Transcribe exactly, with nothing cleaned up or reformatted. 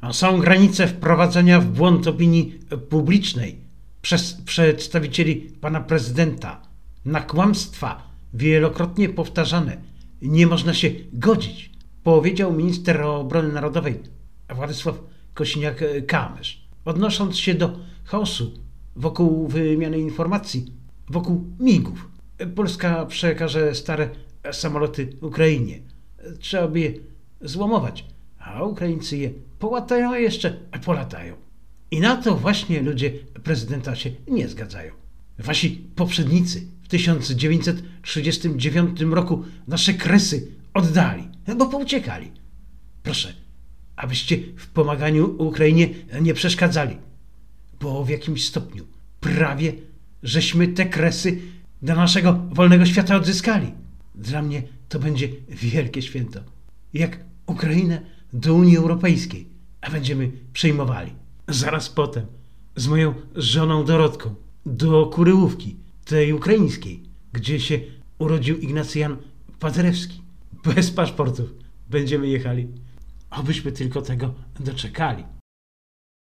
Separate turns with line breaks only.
Są granice wprowadzenia w błąd opinii publicznej przez przedstawicieli pana prezydenta. Na kłamstwa wielokrotnie powtarzane nie można się godzić, powiedział minister obrony narodowej Władysław Kosiniak-Kamysz, odnosząc się do chaosu wokół wymiany informacji, wokół migów. Polska przekaże stare samoloty Ukrainie. Trzeba by je złomować, a Ukraińcy je połatają, a jeszcze polatają. I na to właśnie ludzie prezydenta się nie zgadzają. Wasi poprzednicy w tysiąc dziewięćset trzydziestym dziewiątym roku nasze kresy oddali, bo pouciekali. Proszę, abyście w pomaganiu Ukrainie nie przeszkadzali, bo w jakimś stopniu prawie żeśmy te kresy dla naszego wolnego świata odzyskali. Dla mnie to będzie wielkie święto. Jak Ukrainę do Unii Europejskiej, a będziemy przyjmowali. Zaraz potem z moją żoną Dorotką do Kuryłówki, tej ukraińskiej, gdzie się urodził Ignacy Jan Paderewski. Bez paszportów będziemy jechali. Obyśmy tylko tego doczekali.